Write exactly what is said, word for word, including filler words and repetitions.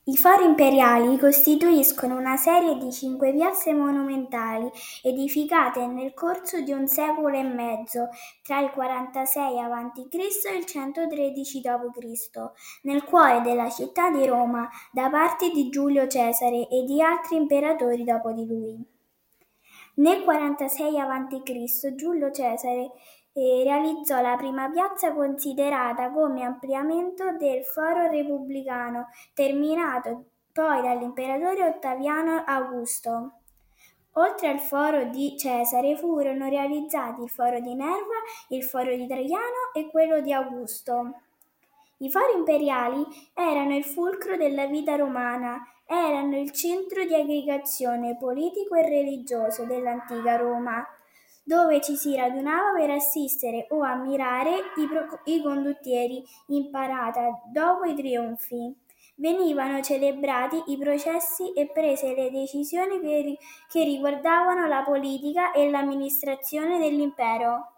I fori imperiali costituiscono una serie di cinque piazze monumentali edificate nel corso di un secolo e mezzo, tra il quarantasei avanti Cristo e il centotredici dopo Cristo, nel cuore della città di Roma, da parte di Giulio Cesare e di altri imperatori dopo di lui. Nel quarantasei avanti Cristo Giulio Cesare eh, realizzò la prima piazza considerata come ampliamento del Foro Repubblicano, terminato poi dall'imperatore Ottaviano Augusto. Oltre al foro di Cesare furono realizzati il foro di Nerva, il foro di Traiano e quello di Augusto. I fori imperiali erano il fulcro della vita romana, erano il centro di aggregazione politico e religioso dell'antica Roma, dove ci si radunava per assistere o ammirare i, pro- i condottieri in parata dopo i trionfi. Venivano celebrati i processi e prese le decisioni che, ri- che riguardavano la politica e l'amministrazione dell'impero.